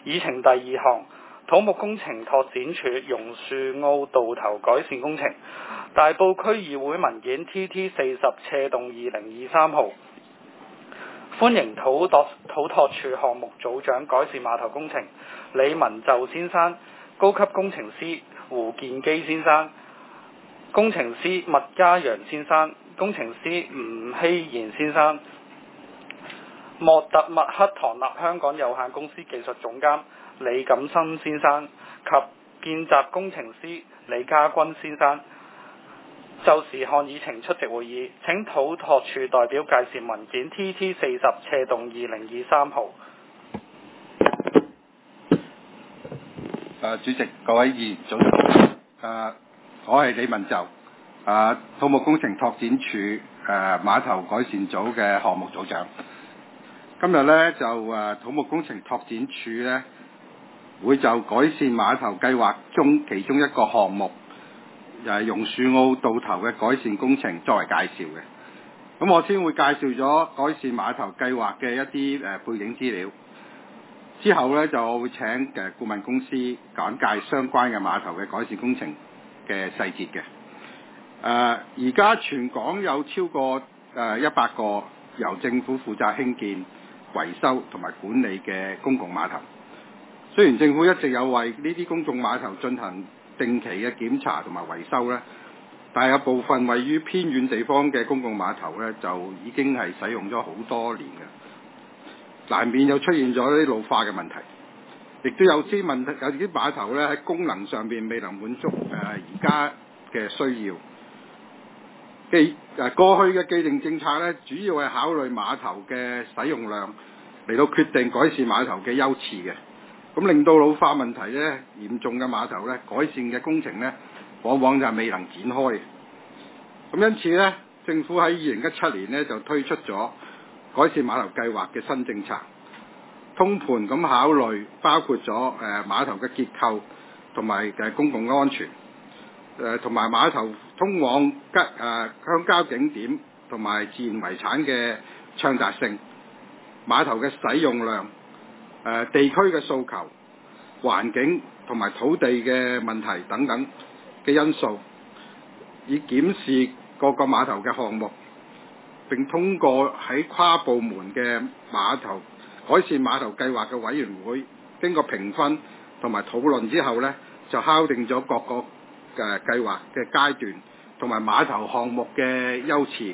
議程第2項，土木工程拓展署榕樹澳道頭改善工程，大埔區議會文件 TT40/2023 號，歡迎土拓署項目組長改善碼頭工程李文就先生、高級工程師胡建基先生、工程師麥家陽先生、工程師吳希賢先生、莫特麥克唐納香港有限公司技術總監李錦生先生及見習工程師李家軍先生就時項議程出席會議，請土拓署代表介紹文件 TT40/2023 號。 主席，各位議員早晨。我係李文就，土木工程拓展署碼頭改善組嘅項目組長。今日呢，就土木工程拓展署呢會就改善碼頭計劃中其中一個項目，榕樹澳道頭嘅改善工程作為介紹嘅。咁我先會介紹咗改善碼頭計劃嘅一啲背景資料，之後呢，就我會請顧問公司簡介相關嘅碼頭嘅改善工程嘅細節嘅。而家全港有超過100個由政府負責興建、維修同埋管理嘅公共碼頭。雖然政府一直有為呢啲公眾碼頭進行定期嘅檢查同埋維修呢，但係有部分位於偏遠地方嘅公共碼頭呢，就已經係使用咗好多年嘅，難免有出現咗啲老化嘅問題，亦都有啲問題，有啲碼頭呢喺功能上面未能滿足而家嘅需要。過去嘅既定政策呢，主要係考慮碼頭嘅使用量嚟到決定改善碼頭嘅優次嘅。咁令到老化問題呢嚴重嘅碼頭呢，改善嘅工程呢往往就未能展開。咁因此呢，政府喺2017年呢就推出咗改善碼頭計劃嘅新政策，通盤咁考慮包括咗碼頭嘅結構同埋公共安全，同埋碼頭通往鄉郊景點同埋自然遺產嘅暢達性、碼頭嘅使用量、地區嘅訴求、環境同埋土地嘅問題等等嘅因素，以檢視各個碼頭嘅項目，並通過喺跨部門嘅碼頭改善碼頭計劃嘅委員會經過評分同埋討論之後呢，就敲定咗各個計劃嘅階段同埋碼頭項目嘅優次。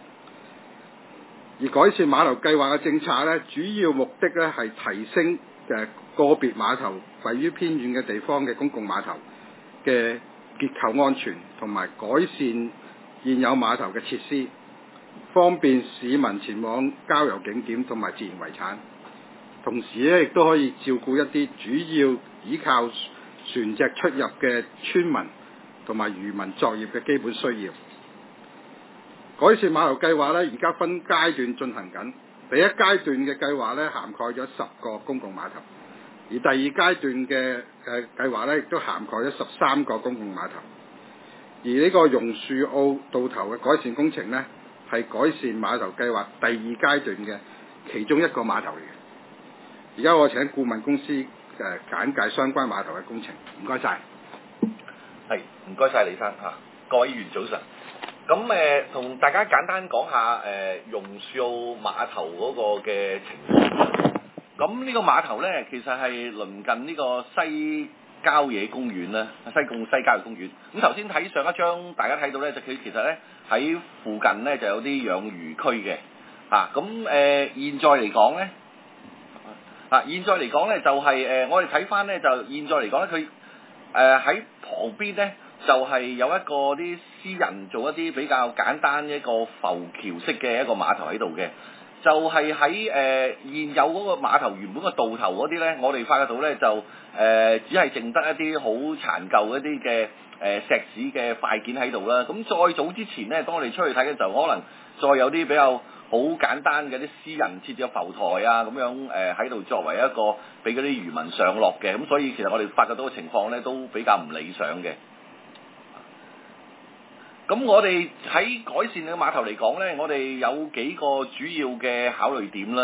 而改善碼頭計劃嘅政策呢，主要目的呢係提升個別碼頭位於偏遠嘅地方嘅公共碼頭嘅結構安全，同埋改善現有碼頭嘅設施，方便市民前往郊遊景點同埋自然遺產。同時呢，亦都可以照顧一啲主要依靠船隻出入嘅村民同埋漁民作業嘅基本需要。改善碼頭計劃呢，而家分階段進行緊。第一階段嘅計劃呢，涵蓋咗10個公共碼頭，而第二階段嘅計劃呢，亦都涵蓋咗13個公共碼頭。而呢個榕樹澳道頭嘅改善工程呢，係改善碼頭計劃第2階段嘅其中一個碼頭嚟嘅。而家我請顧問公司簡介相關碼頭嘅工程。唔該晒。 係，唔該晒李生嚇。各位議員早晨。咁同大家簡單講下榕樹澳碼頭嗰個嘅情況。咁呢個碼頭呢，其實係鄰近呢個西郊野公園啦，西貢西郊野公園。咁頭先睇上一張，大家睇到呢，就佢其實呢喺附近呢就有啲養魚區嘅。咁現在嚟講呢，就係我哋睇翻呢，就現在嚟講呢，佢喺旁邊呢，就係有一個啲私人做一啲比較簡單一個浮橋式嘅一個碼頭喺度嘅，就係喺現有嗰個碼頭原本個渡頭嗰啲呢，我哋發覺到呢，就只係剩得一啲好殘舊一啲嘅石屎嘅塊件喺度啦。咁再早之前呢，當我哋出去睇嘅時候，可能再有啲比較好簡單嘅啲私人設置嘅浮台啊，咁樣喺度作為一個俾嗰啲漁民上落嘅。咁所以其實我哋發覺到嘅情況呢，都比較唔理想嘅。咁我哋喺改善嘅碼頭嚟講呢，我哋有幾個主要嘅考慮點啦。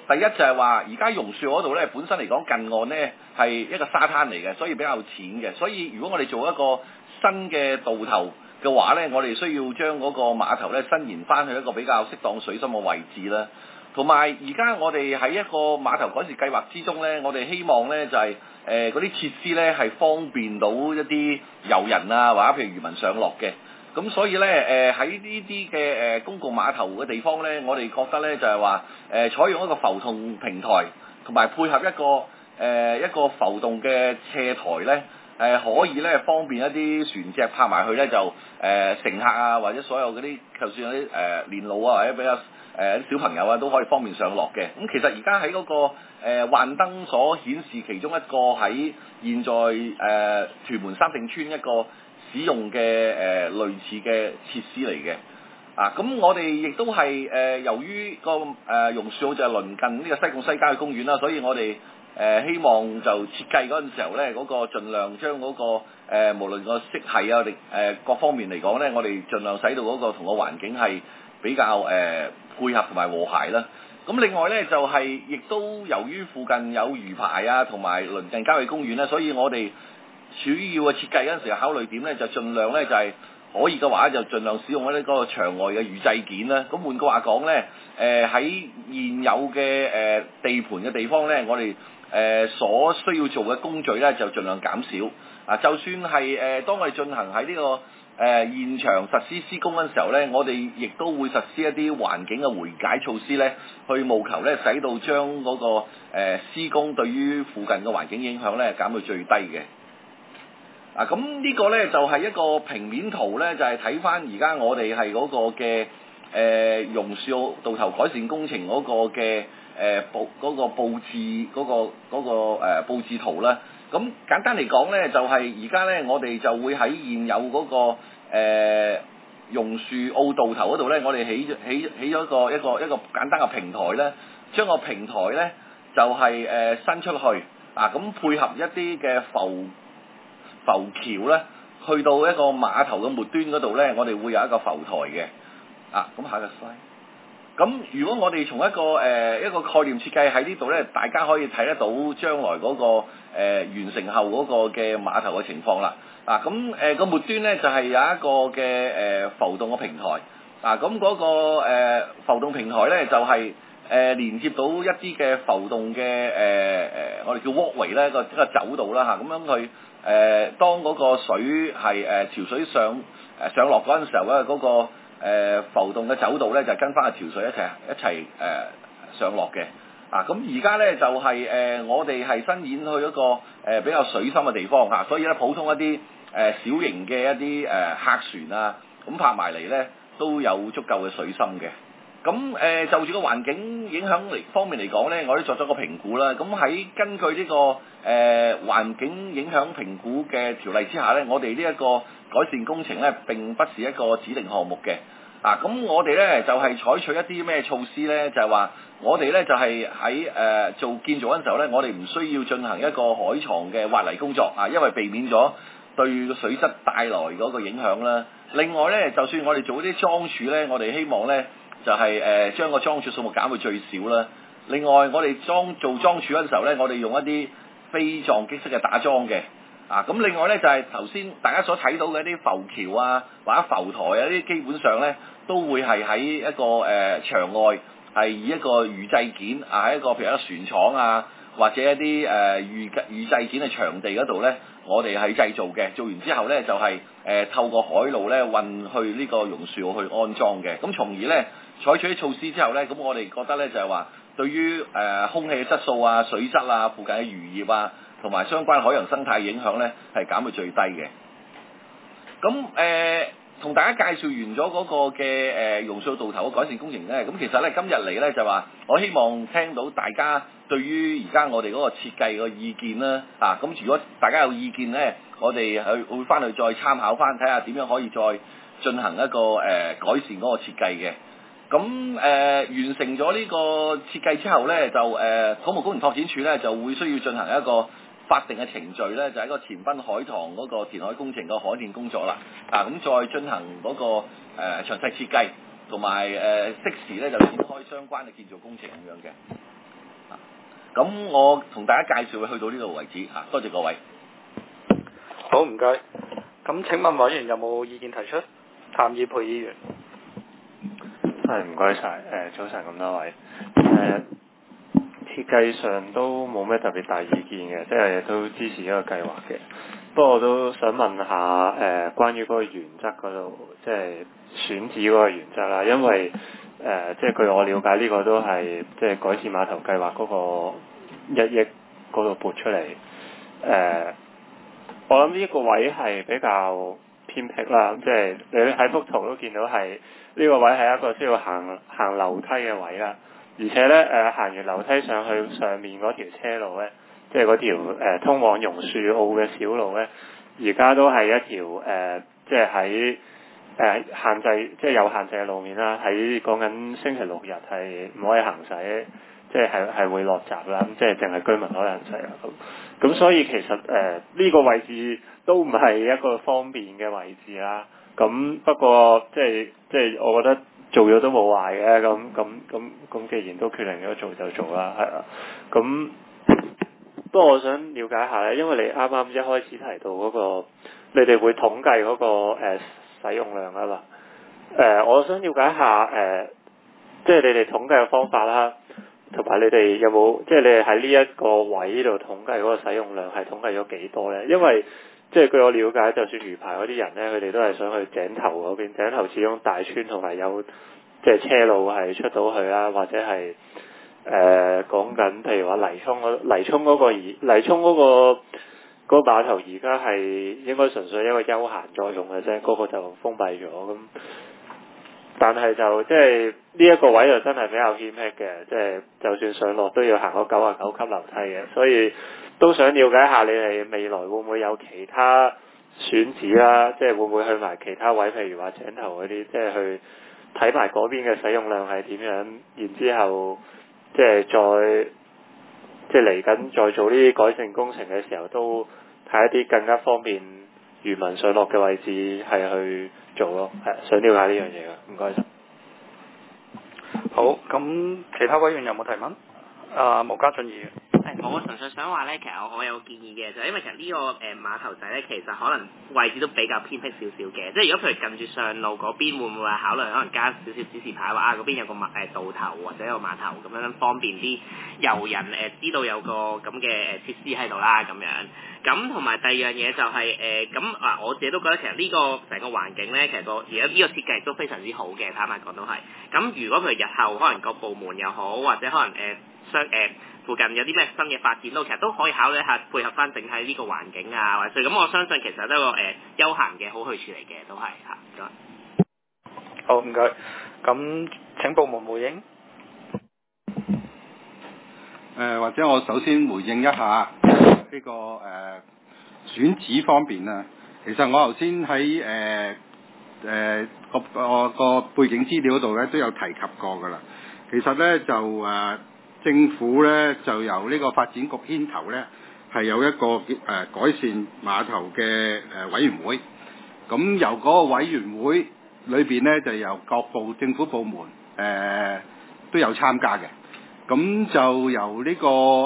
第一就係話，而家榕樹嗰度咧，本身嚟講近岸咧係一個沙灘嚟嘅，所以比較淺嘅。所以如果我哋做一個新嘅渡頭嘅話咧，我哋需要將嗰個碼頭咧伸延翻去一個比較適當水深嘅位置啦。同埋而家我哋喺一個碼頭改善計劃之中咧，我哋希望咧就係嗰啲設施咧係方便到一啲遊人啊，或者譬如漁民上落嘅。咁所以咧喺呢啲嘅公共碼頭嘅地方咧，我哋覺得咧就係話採用一個浮動平台，同埋配合一個浮動嘅斜台咧，可以咧方便一啲船隻泊埋去咧就乘客啊，或者所有嗰啲就算有啲年老啊，或者比較小朋友啊都可以方便上落嘅。咁其實而家喺嗰個幻燈所顯示其中一個喺現在屯門三聖村一個使用嘅類似嘅設施嚟嘅。咁我哋亦都係由於個榕樹澳就係鄰近呢個西貢西郊嘅公園啦，所以我哋希望就設計嗰陣時候咧，嗰個盡量將嗰個無論個色系啊，各方面嚟講咧，我哋盡量使到嗰個同個環境係比較配合同埋和諧啦。咁另外咧就係亦都由於附近有魚排啊，同埋鄰近郊野公園咧，所以我哋主要嘅設計嗰陣時候考慮點咧，就盡量咧就係可以嘅話就盡量使用嗰個場外嘅預製件啦。咁換句話講咧，喺現有嘅地盤嘅地方咧，我哋所需要做嘅工序咧就盡量減少。就算係當我哋進行喺呢個現場實施施工嗰陣時候咧，我哋亦都會實施一啲環境嘅回解措施咧，去務求咧使到將嗰個施工對於附近嘅環境影響咧減到最低嘅。咁呢個咧就係一個平面圖咧，就係睇翻而家我哋係嗰個嘅榕樹澳渡頭改善工程嗰個嘅嗰個佈置嗰個佈置圖啦。咁簡單嚟講咧，就係而家咧我哋就會喺現有嗰個榕樹澳渡頭嗰度咧，我哋起咗一個簡單嘅平台咧，將個平台咧就係伸出去咁配合一啲嘅浮橋咧，去到一個碼頭嘅末端嗰度咧，我哋會有一個浮台嘅。咁下個 slide。咁如果我哋從一個概念設計喺呢度咧，大家可以睇得到將來嗰個完成後嗰個嘅碼頭嘅情況啦。咁個末端咧就係有一個嘅浮動嘅平台。咁嗰個浮動平台咧就係連接到一啲嘅浮動嘅我哋叫 walkway 咧，一個走道啦咁樣去當嗰個水係潮水上落嗰陣時候咧，嗰個浮動嘅走道咧就跟翻個潮水一齊上落嘅。咁而家咧就係我哋係伸延去一個比較水深嘅地方所以咧普通一啲小型嘅一啲客船啊，咁泊埋嚟咧都有足夠嘅水深嘅。咁就住個環境影響方面嚟講咧，我都作咗個評估啦。咁喺根據呢個環境影響評估嘅條例之下咧，我哋呢一個改善工程咧並不是一個指定項目嘅。咁我哋咧就係採取一啲咩措施咧？就係話我哋咧就係喺做建造嗰陣時候咧，我哋唔需要進行一個海床嘅挖泥工作因為避免咗對個水質帶來嗰個影響啦。另外咧，就算我哋做啲樁柱咧，我哋希望咧就係將個樁柱數目減到最少啦。另外，我哋做樁柱嗰陣時候咧，我哋用一啲非撞擊式嘅打樁嘅。咁另外咧就係頭先大家所睇到嘅一啲浮橋啊，或者浮台啊，呢啲基本上咧都會係喺一個場外係以一個預製件喺一個譬如一個船廠啊，或者一啲預製件嘅場地嗰度咧，我哋係製造嘅。做完之後咧就係透過海路咧運去呢個榕樹澳去安裝嘅。咁從而咧採取啲措施之後咧，咁我哋覺得咧就係話對於空氣嘅質素啊、水質啊、附近嘅漁業啊，同埋相關海洋生態影響咧，係減到最低嘅。咁同大家介紹完咗嗰個嘅榕樹澳渡頭嘅改善工程咧，咁其實咧今日嚟咧就話，我希望聽到大家對於而家我哋嗰個設計嘅意見啦。咁如果大家有意見咧，我哋會翻去再參考翻，睇下點樣可以再進行一個改善嗰個設計嘅。咁完成咗呢個設計之後咧，就土木工程拓展署咧就會需要進行一個法定嘅程序咧，就係一個前濱海塘嗰個填海工程個海電工作啦。咁再進行嗰個詳細設計，同埋適時咧就展開相關嘅建造工程咁樣嘅。 咁我同大家介紹去到呢度為止嚇，多謝各位。 好，唔該。咁請問委員有冇意見提出？譚以培議員。 係，唔該晒。早晨咁多位。設計上都冇咩特別大意見嘅，即係都支持呢個計劃嘅。不過我都想問下關於嗰個原則嗰度，即係選址嗰個原則啦。因為即係據我了解，呢個都係即係改善碼頭計劃嗰個1億嗰度撥出嚟。我諗呢個位係比較偏僻啦，即係你喺幅圖都見到係呢個位係一個需要行樓梯嘅位啦。而且咧行完樓梯上去上面嗰條車路咧，即係嗰條通往榕樹澳嘅小路咧，而家都係一條即係喺限制，即係有限制嘅路面啦。喺講緊星期六日係唔可以行駛，即係會落閘啦。即係淨係居民可以行駛啦。咁所以其實呢個位置都唔係一個方便嘅位置啦。咁不過即係我覺得做咗都冇壞嘅。咁既然都決定咗做就做啦，係啊。咁不過我想了解下咧，因為你啱啱一開始提到嗰個，你哋會統計嗰個使用量啊嘛。我想了解下即係你哋統計嘅方法啦，同埋你哋有冇即係你哋喺呢一個位度統計嗰個使用量係統計咗幾多咧？因為即係據我了解，就算魚排嗰啲人咧，佢哋都係想去井頭嗰邊。井頭始終大村同埋有即係車路係出到去啦，或者係講緊譬如話泥涌嗰個碼頭而家係應該純粹一個休閒作用嘅啫，嗰個就封閉咗咁。但係就即係呢一個位就真係比較偏僻嘅，即係就算上落都要行嗰99級樓梯嘅，所以都想了解下你哋未來會唔會有其他選址啦，即係會唔會去埋其他位，譬如話井頭嗰啲，即係去睇埋嗰邊嘅使用量係點樣，然之後即係嚟緊再做呢啲改善工程嘅時候，都睇一啲更加方便漁民上落嘅位置係去做咯，係想了解呢樣嘢嘅，唔該晒。 好，咁其他委員有冇提問？毛家俊議員。 我純粹想話咧，其實我有個建議嘅，就係因為其實呢個碼頭仔咧，其實可能位置都比較偏僻少少嘅，即係如果譬如近住上路嗰邊，會唔會話考慮可能加少少指示牌，話嗰邊有個渡頭或者有個碼頭咁樣方便啲遊人知道有個咁嘅設施喺度啦咁樣。咁同埋第二樣嘢就係我自己都覺得其實呢個成個環境咧，其實而家呢個設計都非常之好嘅，坦白講都係。咁如果譬如日後可能個部門又好，或者可能附近有啲咩新嘅發展都其實都可以考慮一下配合翻整體呢個環境啊，或者咁我相信其實都係個休閒嘅好去處嚟嘅，都係嚇。 好，唔該。咁請部門回應。 或者我首先回應一下呢個選址方面啊。其實我頭先喺個背景資料度咧都有提及過㗎啦。其實咧就政府咧就由呢個發展局牽頭咧，係有一個改善碼頭嘅委員會。咁由嗰個委員會裏邊咧，就由各部政府部門都有參加嘅。咁就由呢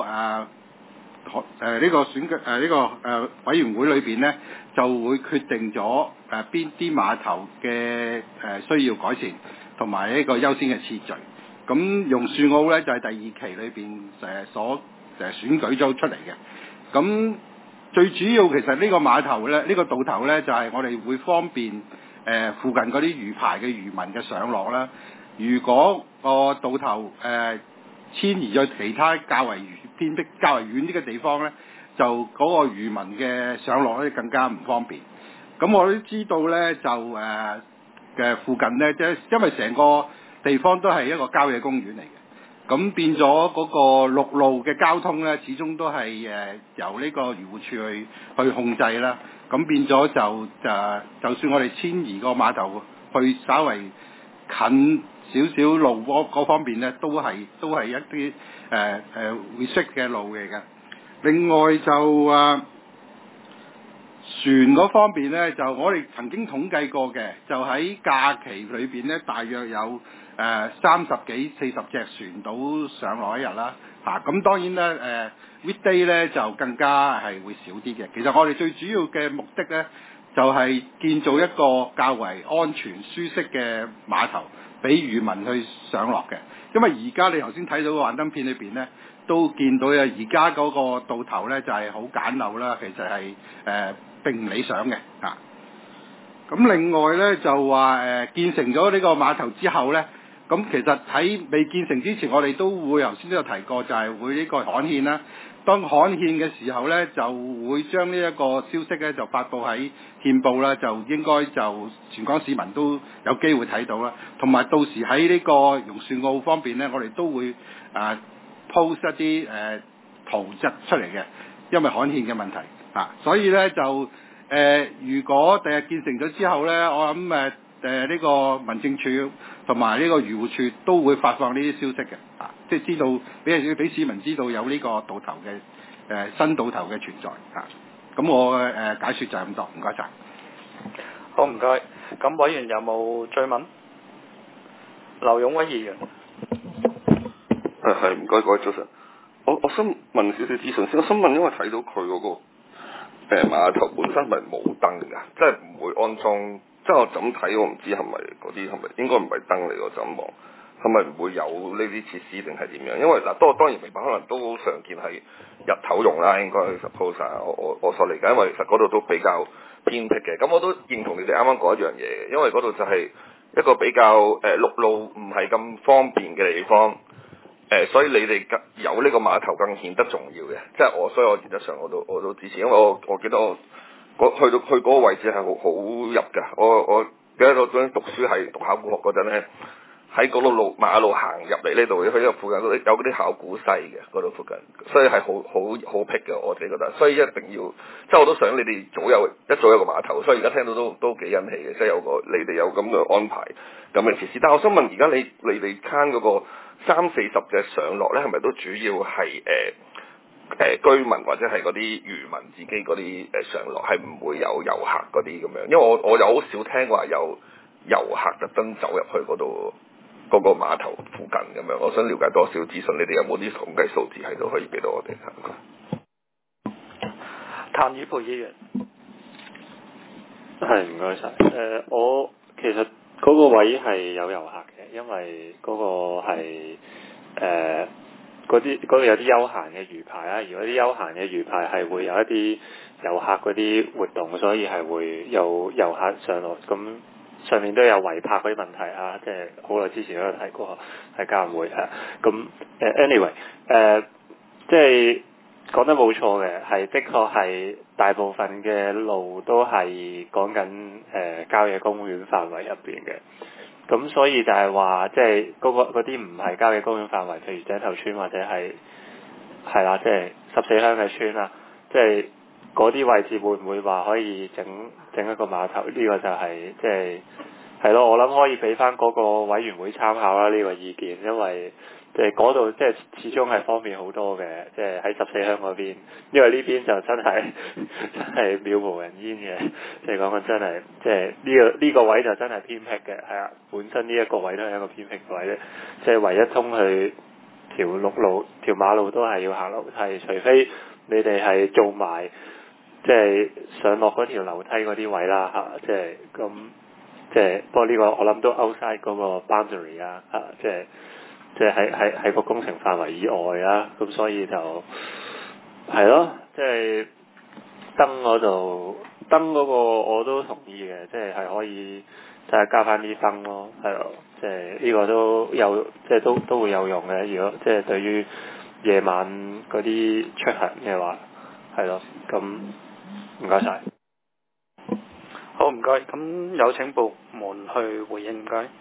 個委員會裏邊咧，就會決定咗邊啲碼頭嘅需要改善，同埋呢個優先嘅次序。咁榕樹澳咧就係第二期裏邊所選舉咗出嚟嘅。咁最主要其實呢個碼頭咧，呢個渡頭咧就係我哋會方便附近嗰啲魚排嘅漁民嘅上落啦。如果個渡頭遷移咗其他較為偏僻、較為遠啲嘅地方咧，就嗰個漁民嘅上落咧更加唔方便。咁我都知道咧，就嘅附近咧，即係因為成個地方都係一個郊野公園嚟嘅，咁變咗嗰個陸路嘅交通咧，始終都係由呢個漁護署去控制啦。咁變咗就算我哋遷移個碼頭去稍為近少少路嗰方面咧，都係一啲會識嘅路嚟嘅。另外就船嗰方面咧，就我哋曾經統計過嘅，就喺假期裏邊咧，大約有30幾40隻船到上落一日啦。 咁當然咧weekday 咧就更加係會少啲嘅。其實我哋最主要嘅目的咧，就係建造一個較為安全舒適嘅碼頭，俾漁民去上落嘅。因為而家你頭先睇到個幻燈片裏邊咧，都見到而家嗰個渡頭咧就係好簡陋啦，其實係並唔理想嘅嚇。咁另外咧就話建成咗呢個碼頭之後咧，咁其實喺未建成之前，我哋都會頭先都有提過，就係會呢個刊憲啦。當刊憲嘅時候咧，就會將呢一個消息咧就發佈喺憲報啦，就應該就全港市民都有機會睇到啦。同埋到時喺呢個榕樹澳方面咧，我哋都會post 一啲圖則出嚟嘅，因為刊憲嘅問題所以咧就如果第日建成咗之後咧，我諗呢個民政處同埋呢個漁護處都會發放呢啲消息嘅，即係知道俾市民知道有呢個渡頭嘅新渡頭嘅存在咁我解説就係咁多，唔該晒。 好，唔該。咁委員有冇追問？劉勇威議員。 係唔該各位早晨。我想問少少資訊先。我想問，因為睇到佢嗰個碼頭本身係冇燈㗎，即係唔會安裝。即係我咁睇，我唔知係咪嗰啲係咪應該唔係燈嚟㗎，就咁望係咪唔會有呢啲設施定係點樣？因為當然明白，可能都好常見係日頭用啦，應該 suppose 我所理解，因為其實嗰度都比較偏僻嘅。咁我都認同你哋啱啱講一樣嘢，因為嗰度就係一個比較陸路唔係咁方便嘅地方。所以你哋有呢個碼頭更顯得重要嘅，即係所以我原則上我都支持，因為我記得去嗰個位置係好入㗎。我記得我嗰陣讀書係讀考古學嗰陣咧，喺嗰度馬路行入嚟呢度，去呢個附近有嗰啲考古西嘅嗰度附近，所以係好僻嘅，我自己覺得。所以一定要，即係我都想你哋早有一個碼頭，所以而家聽到都幾欣喜嘅，即係你哋有咁嘅安排咁嘅設施。但係我想問，而家你哋攤嗰個30-40嘅上落咧，係咪都主要係居民或者係嗰啲漁民自己嗰啲上落，係唔會有遊客嗰啲咁樣？因為我有好少聽話有遊客特登走入去嗰度嗰個碼頭附近咁樣。我想了解多少資訊，你哋有冇啲統計數字喺度可以俾到我哋？ 譚宇培議員。 係，唔該晒。我其實嗰個位係有遊客嘅，因為嗰個係嗰度有啲休閒嘅魚排啦。如果啲休閒嘅魚排係會有一啲遊客嗰啲活動，所以係會有遊客上落。咁上面都有違泊嗰啲問題啊，即係好耐之前都有提過喺交易會咁anyway 即係講得冇錯嘅，係的確係大部分嘅路都係講緊郊野公園範圍入邊嘅。咁所以就係話，即係嗰啲唔係郊野公園範圍，譬如井頭村或者係啦，即係14鄉嘅村啦，即係嗰啲位置會唔會話可以整一個碼頭？呢個就係即係咯，我諗可以俾翻嗰個委員會參考啦，呢個意見，因為即係嗰度即係始終係方便好多嘅，即係喺14鄉嗰邊，因為呢邊就真係渺無人煙嘅，即係講緊真係即係呢個位就真係偏僻嘅，係啊，本身呢一個位都係一個偏僻位啫，即係唯一通去條馬路都係要行樓梯，除非你哋係做埋即係上落嗰條樓梯嗰啲位啦嚇，即係咁即係不過呢個我諗都 outside 嗰個 boundary 啊嚇，即係喺個工程範圍以外啦，咁所以就係咯，即係燈嗰個我都同意嘅，即係可以即係加翻啲燈咯，係咯，即係呢個都有，即係都會有用嘅。如果即係對於夜晚嗰啲出行嘅話，係咯，咁唔該晒。 好，唔該。咁有請部門去回應，唔該。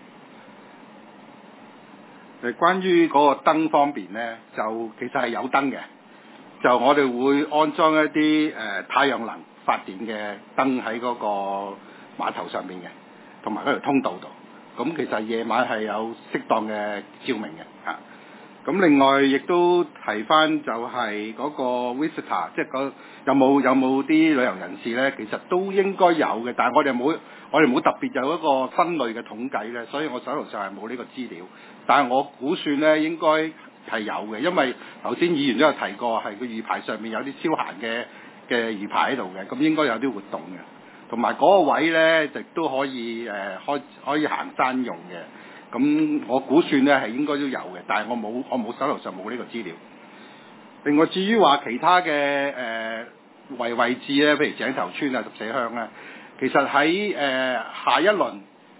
關於嗰個燈方面呢，就其實係有燈嘅，就我哋會安裝一啲太陽能發電嘅燈喺嗰個碼頭上面嘅，同埋嗰條通道度。咁其實夜晚係有適當嘅照明嘅嚇。咁另外亦都提翻就係嗰個 visitor， 即係有冇啲旅遊人士呢？其實都應該有嘅，但係我哋冇特別有一個分類嘅統計呢，所以我手頭上係冇呢個資料。但係我估算呢，應該係有嘅，因為頭先議員都有提過，係個魚排上面有啲超閒嘅魚排喺度嘅，咁應該有啲活動嘅。同埋嗰個位咧，亦都可以可以行山用嘅。咁我估算咧係應該都有嘅，但係我冇手頭上冇呢個資料。另外至於話其他嘅位置咧，譬如井頭村啊、十四鄉咧，其實喺下一輪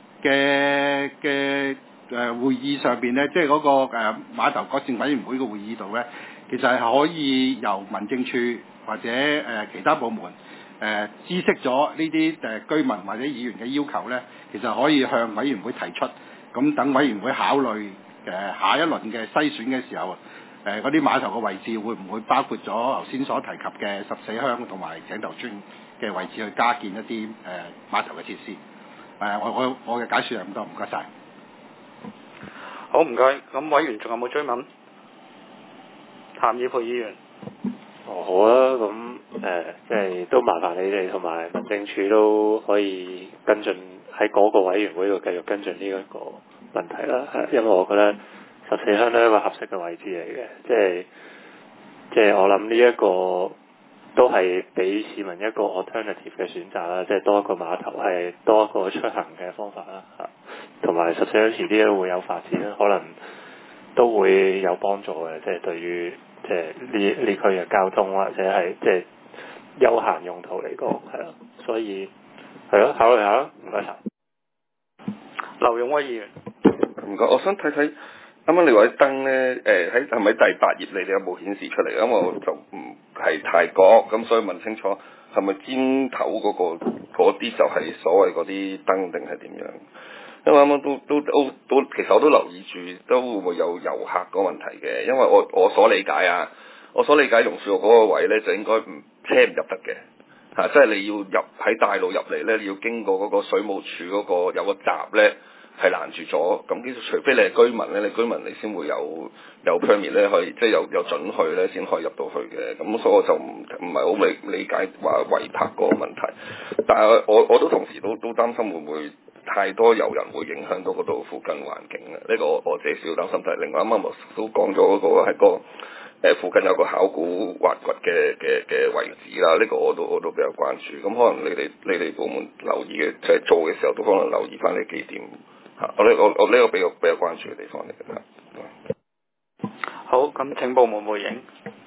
嘅會議上邊咧，即係嗰個碼頭改善委員會嘅會議度咧，其實係可以由民政處或者其他部門知悉咗呢啲居民或者議員嘅要求咧，其實可以向委員會提出，咁等委員會考慮下一輪嘅篩選嘅時候，嗰啲碼頭嘅位置會唔會包括咗頭先所提及嘅十四鄉同埋井頭村嘅位置去加建一啲碼頭嘅設施？我嘅解説係咁多，唔該晒。 好，唔該。咁委員仲有冇追問？譚以培議員。 好啊，咁即係都麻煩你哋同埋民政處都可以跟進喺嗰個委員會度繼續跟進呢一個問題啦。因為我覺得十四鄉都係一個合適嘅位置嚟嘅，即係我諗呢一個都係俾市民一個 alternative 嘅選擇啦，即係多一個碼頭係多一個出行嘅方法啦嚇，同埋十四鄉遲啲都會有發展啦，可能都會有幫助嘅，即係對於即係呢區嘅交通或者係即係休閒用途嚟講係咯，所以係咯，考慮下啦，唔該晒。 劉勇威議員。 唔該，我想睇睇啱啱你話啲燈咧，係咪第8頁你哋有冇顯示出嚟？因為我就唔係太覺，咁所以問清楚係咪尖頭嗰啲就係所謂嗰啲燈定係點樣？因為啱啱都其實我都留意住，都會唔會有遊客嗰個問題嘅？因為我所理解榕樹澳嗰個位咧就應該車唔入得嘅。即係你要入喺大路入嚟咧，你要經過嗰個水務署嗰個有個閘咧係攔住咗。咁其實除非你係居民咧，你居民你先會有 permit 咧，可以即係有准許咧先可以入到去嘅。咁所以我就唔係好理解話違泊嗰個問題。但係我都同時都擔心會唔會太多遊人會影響到嗰度附近環境啊？呢個我自己少擔心。但係另外啱啱我都講咗嗰個係個。附近有個考古挖掘嘅位置啦，呢個我都比較關注。咁可能你哋部門留意嘅，即係做嘅時候都可能留意翻呢幾點嚇。我呢個比較關注嘅地方嚟嘅。 好，咁請部門回應。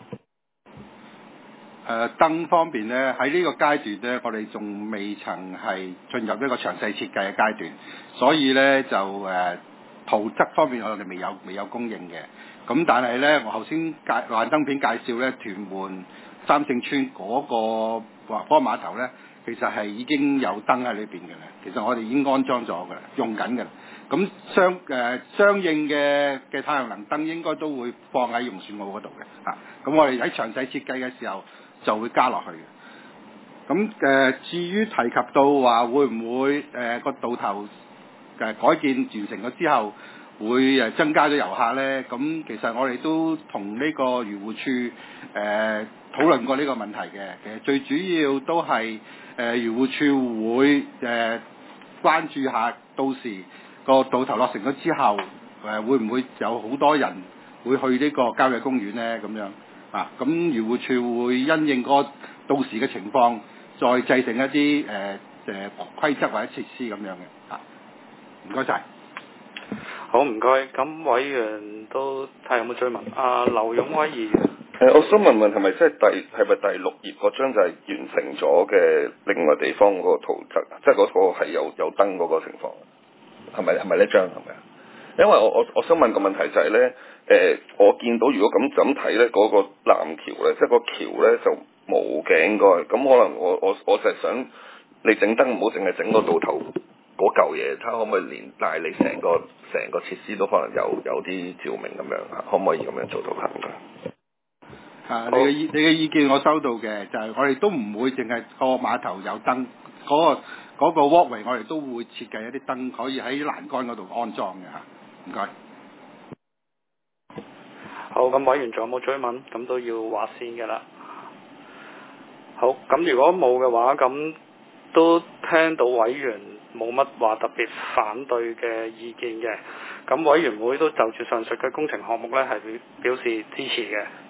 燈方面呢，喺呢個階段呢，我哋仲未曾係進入一個詳細設計嘅階段，所以呢，就圖則方面我哋未有供應嘅。咁但係呢，我頭先幻燈片介紹呢，屯門三聖村嗰個碼頭呢，其實係已經有燈喺裏邊嘅啦。其實我哋已經安裝咗嘅啦，用緊嘅啦。咁相應嘅太陽能燈應該都會放喺榕樹澳嗰度嘅。咁我哋喺詳細設計嘅時候就會加落去嘅。咁至於提及到話會唔會個渡頭改建完成咗之後，會增加咗遊客呢？咁其實我哋都同呢個漁護處討論過呢個問題嘅。其實最主要都係漁護處會關注下，到時個渡頭落成咗之後，會唔會有好多人會去呢個郊野公園呢？咁樣咁漁護處會因應嗰到時嘅情況，再制定一啲規則或者設施咁樣嘅。唔該晒。 好，唔該。咁委員都睇有冇追問。劉勇威議員。 我想問係咪即係係咪第6頁嗰張就係完成咗嘅另外地方嗰個圖則，即係嗰個係有燈嗰個情況，係咪呢張係咪啊？因為我想問個問題就係咧，我見到如果咁睇咧，嗰個纜橋咧，即係個橋咧就冇嘅應該，咁可能我就係想你整燈唔好淨係整個渡頭嗰嚿嘢，睇下可唔可以連帶你成個設施都可能有啲照明咁樣，可唔可以咁樣做到下㗎？ 你嘅意見我收到嘅，就係我哋都唔會淨係個碼頭有燈，嗰個 walkway 我哋都會設計一啲燈，可以喺欄杆嗰度安裝嘅嚇。唔該。 好，咁委員仲有冇追問？咁都要劃線嘅啦。好，咁如果冇嘅話，咁都聽到委員冇乜話特別反對嘅意見嘅。 咁委員會都就住上述嘅工程項目呢係表示支持嘅。